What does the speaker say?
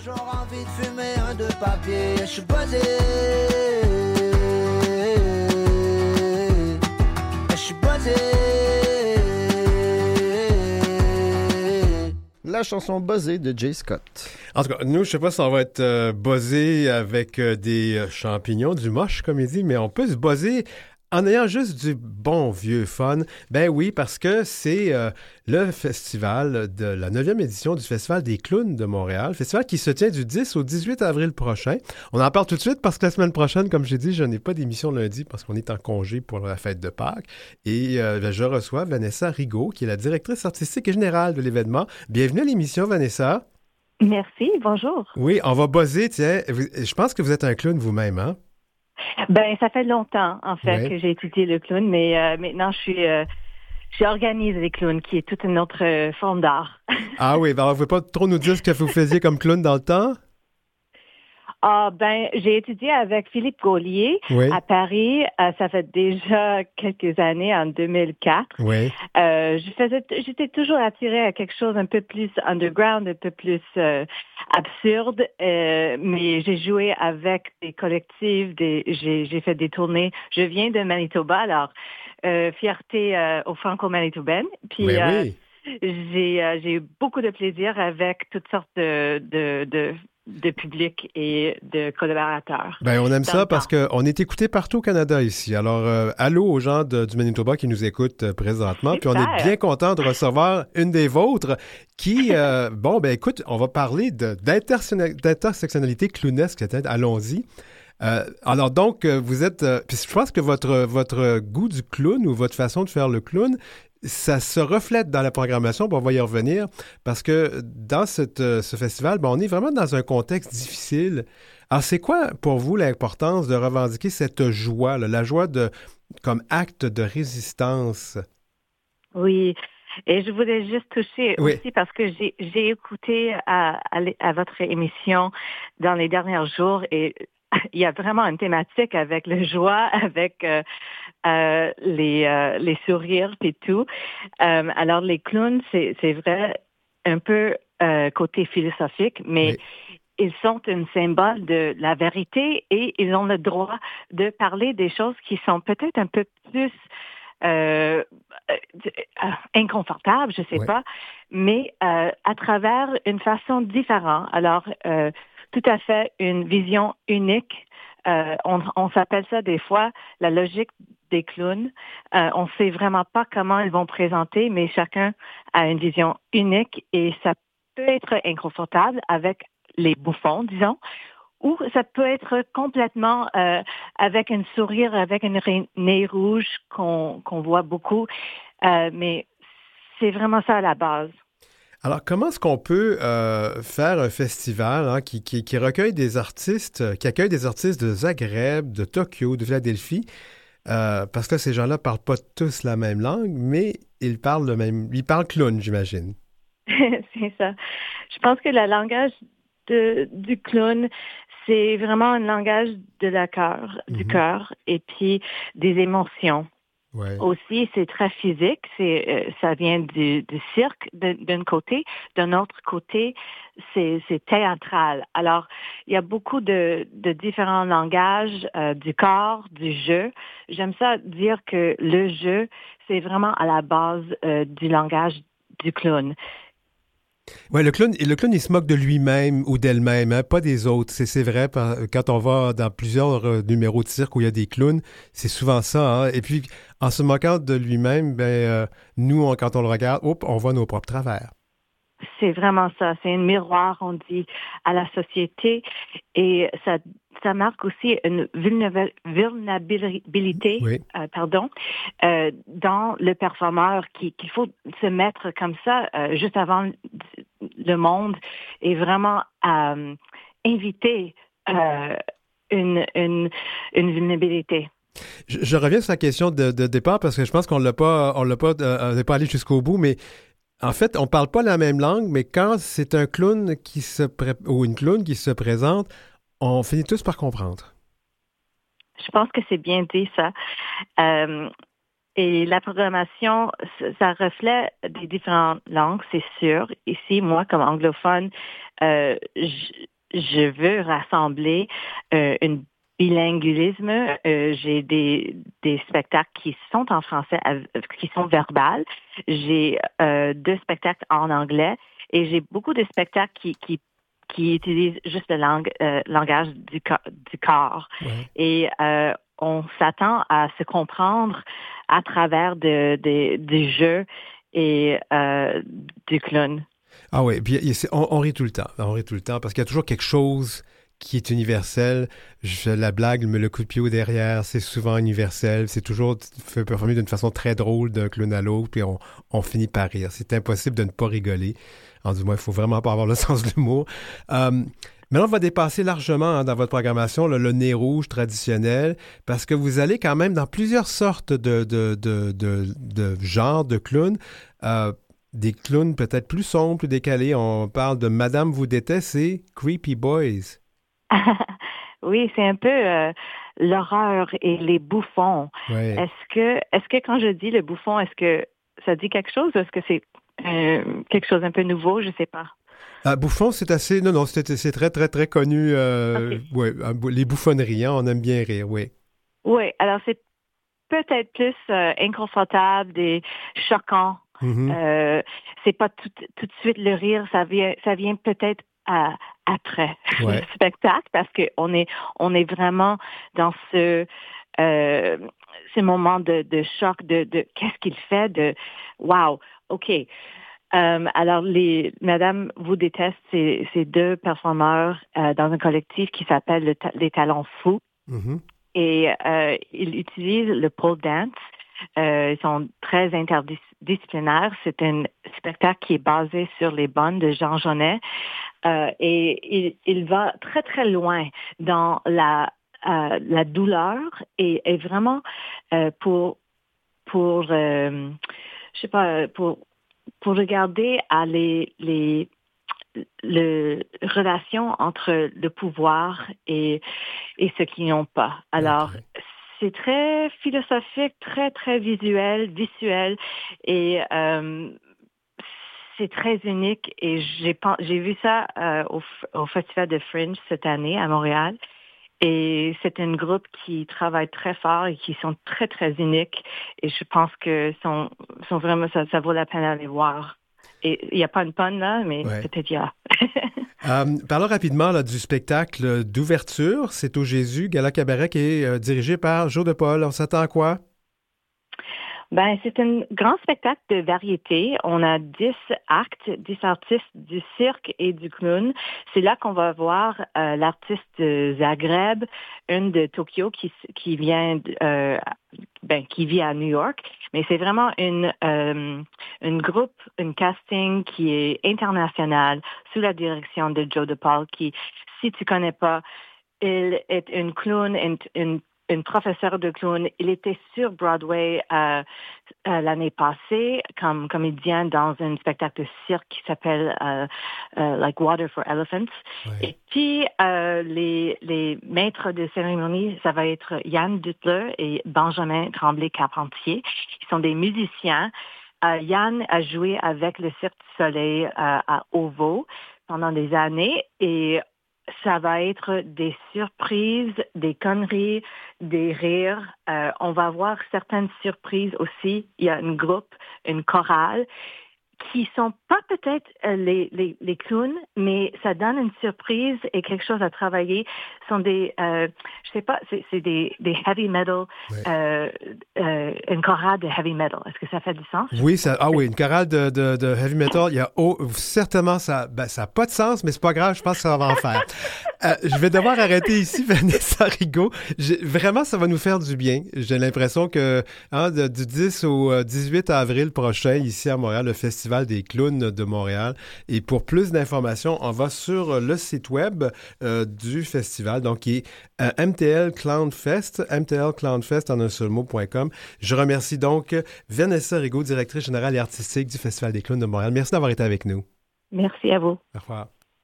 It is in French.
toujours envie de fumer un de papier. Je suis buzzé. Je suis buzzé. La chanson buzzée de Jay Scott. En tout cas, nous, je sais pas si on va être buzzé avec des champignons, du moche, comme il dit, mais on peut se buzzer en ayant juste du bon vieux fun. Ben oui, parce que c'est le festival de la 9e édition du Festival des clowns de Montréal, festival qui se tient du 10 au 18 avril prochain. On en parle tout de suite parce que la semaine prochaine, comme j'ai dit, je n'ai pas d'émission lundi parce qu'on est en congé pour la fête de Pâques. Et je reçois Vanessa Rigaud, qui est la directrice artistique et générale de l'événement. Bienvenue à l'émission, Vanessa. Merci, bonjour. Oui, on va buzzer, tiens. Je pense que vous êtes un clown vous-même, hein? Ben, ça fait longtemps, en fait, Oui. que j'ai étudié le clown, mais maintenant, j'organise les clowns, qui est toute une autre forme d'art. Ah oui, ben alors vous ne pouvez pas trop nous dire ce que vous faisiez comme clown dans le temps? Ah, ben, j'ai étudié avec Philippe Gaulier Oui. à Paris. Ça fait déjà quelques années, en 2004. Oui. J'étais toujours attirée à quelque chose un peu plus underground, un peu plus absurde, mais j'ai joué avec des collectifs, j'ai fait des tournées. Je viens de Manitoba, alors fierté aux Franco-Manitobaines. Puis Ben oui. j'ai eu beaucoup de plaisir avec toutes sortes de public et de collaborateurs. Ben, on aime Dans ça le parce temps. qu'on est écouté partout au Canada ici. Alors, allô aux gens du Manitoba qui nous écoutent présentement. Puis on est Super. bien content de recevoir une des vôtres qui, bon, ben écoute, on va parler d'intersectionnalité clownesque. Allons-y. Alors donc, vous êtes... puis je pense que votre goût du clown ou votre façon de faire le clown, ça se reflète dans la programmation, puis on va y revenir, parce que dans ce festival, ben, on est vraiment dans un contexte difficile. Alors, c'est quoi pour vous l'importance de revendiquer cette joie, là, la joie comme acte de résistance? Oui. Et je voulais juste toucher Oui. aussi parce que j'ai écouté à votre émission dans les derniers jours et il y a vraiment une thématique avec le joie, avec les sourires et tout. Alors les clowns, c'est vrai un peu côté philosophique, mais Oui. ils sont un symbole de la vérité et ils ont le droit de parler des choses qui sont peut-être un peu plus euh, inconfortables, je sais Oui. pas, mais à travers une façon différente. Alors, tout à fait une vision unique. On s'appelle ça des fois la logique des clowns. On ne sait vraiment pas comment ils vont présenter, mais chacun a une vision unique et ça peut être inconfortable avec les bouffons, disons, ou ça peut être complètement avec un sourire, avec un nez rouge qu'on voit beaucoup, mais c'est vraiment ça à la base. Alors, comment est-ce qu'on peut faire un festival qui recueille des artistes, qui accueille des artistes de Zagreb, de Tokyo, de Philadelphie, parce que ces gens-là parlent pas tous la même langue, mais ils parlent ils parlent clown, j'imagine. C'est ça. Je pense que le langage du clown, c'est vraiment un langage de la cœur, du cœur, et puis des émotions. Ouais. Aussi, c'est très physique. Ça vient du cirque d'un côté. D'un autre côté, c'est théâtral. Alors, il y a beaucoup de différents langages du corps, du jeu. J'aime ça dire que le jeu, c'est vraiment à la base du langage du clown. Ouais, le clown, il se moque de lui-même ou d'elle-même, hein, pas des autres. C'est vrai, quand on va dans plusieurs numéros de cirque où il y a des clowns, c'est souvent ça. Hein. Et puis, en se moquant de lui-même, nous, quand on le regarde, on voit nos propres travers. C'est vraiment ça. C'est un miroir, on dit, à la société. Et ça marque aussi une vulnérabilité, Oui. dans le performeur qu'il faut se mettre comme ça juste avant le monde et vraiment inviter une vulnérabilité. Je reviens sur la question de départ parce que je pense qu'on n'est pas allé jusqu'au bout, mais en fait, on parle pas la même langue, mais quand c'est un clown ou une clown qui se présente, on finit tous par comprendre. Je pense que c'est bien dit, ça. Et la programmation, ça reflète des différentes langues, c'est sûr. Ici, moi, comme anglophone, je veux rassembler une bilinguisme. J'ai des spectacles qui sont en français, qui sont verbales. J'ai 2 spectacles en anglais et j'ai beaucoup de spectacles qui utilisent juste le langage du corps. Ouais. Et on s'attend à se comprendre à travers des jeux et du clown. Ah oui, puis on rit tout le temps. On rit tout le temps parce qu'il y a toujours quelque chose qui est universel. La blague, le coup de pied au derrière, c'est souvent universel. C'est toujours fait performer d'une façon très drôle d'un clown à l'autre, puis on finit par rire. C'est impossible de ne pas rigoler. En du moins, il faut vraiment pas avoir le sens de l'humour. Maintenant, on va dépasser largement dans votre programmation le nez rouge traditionnel, parce que vous allez quand même dans plusieurs sortes de genres de clowns. Des clowns peut-être plus sombres, plus décalés. On parle de Madame vous déteste et Creepy Boys. Oui, c'est un peu l'horreur et les bouffons. Ouais. Est-ce que quand je dis le bouffon, est-ce que ça dit quelque chose ou est-ce que c'est quelque chose un peu nouveau? Je sais pas. Bouffon, c'est assez... Non, c'est très, très, très connu. Okay. Ouais, les bouffonneries, hein, on aime bien rire, oui. Oui, alors c'est peut-être plus inconfortable et choquant. Mm-hmm. C'est pas tout de suite le rire, ça vient peut-être après Ouais. le spectacle parce que on est vraiment dans ce moment de choc de qu'est-ce qu'il fait de wow, ok. Alors Madame vous déteste, c'est 2 performeurs dans un collectif qui s'appelle les Talents Fous. Mm-hmm. Et ils utilisent le pole dance. Ils sont très interdisciplinaires. C'est un spectacle qui est basé sur les bonnes de Jean Genet. Et il va très, très loin dans la douleur et vraiment pour je sais pas, pour regarder à les relation entre le pouvoir et ceux qui n'ont pas. Alors, Okay. c'est très philosophique, très, très visuel et c'est très unique et j'ai vu ça au Festival de Fringe cette année à Montréal. Et c'est un groupe qui travaille très fort et qui sont très, très uniques. Et je pense que sont vraiment, ça vaut la peine d'aller voir. Et il n'y a pas une panne là, mais Ouais. peut-être il y a. Parlons rapidement là, du spectacle d'ouverture. C'est au Jésus, Gala Cabaret, qui est dirigé par Joe de Paul. On s'attend à quoi? Ben, c'est un grand spectacle de variété. On a 10 actes, 10 artistes du cirque et du clown. C'est là qu'on va voir l'artiste de Zagreb, une de Tokyo qui vient qui vit à New York. Mais c'est vraiment une casting qui est international sous la direction de Joe DePaul qui, si tu connais pas, il est une clown, une professeure de clown. Il était sur Broadway l'année passée comme comédien dans un spectacle de cirque qui s'appelle Like Water for Elephants. Ouais. Et puis les maîtres de cérémonie, ça va être Yann Duttler et Benjamin Tremblay-Carpentier. Ils sont des musiciens. Yann a joué avec le Cirque du Soleil à OVO pendant des années et ça va être des surprises, des conneries, des rires. On va voir certaines surprises aussi. Il y a un groupe, une chorale, qui sont pas peut-être les clowns, mais ça donne une surprise et quelque chose à travailler. Ce sont des, je sais pas, c'est des heavy metal, Ouais. une chorale de heavy metal. Est-ce que ça fait du sens? Oui, une chorale de heavy metal. Il y a certainement ça n'a pas de sens, mais c'est pas grave, je pense que ça va en faire. Je vais devoir arrêter ici, Vanessa Rigaud. Vraiment, ça va nous faire du bien. J'ai l'impression que du 10 au 18 avril prochain, ici à Montréal, le Festival des clowns de Montréal. Et pour plus d'informations, on va sur le site web du festival, donc qui est MTL Clown Fest, mtlclownfest en un seul mot.com. Je remercie donc Vanessa Rigaud, directrice générale et artistique du Festival des clowns de Montréal. Merci d'avoir été avec nous. Merci à vous. Au revoir.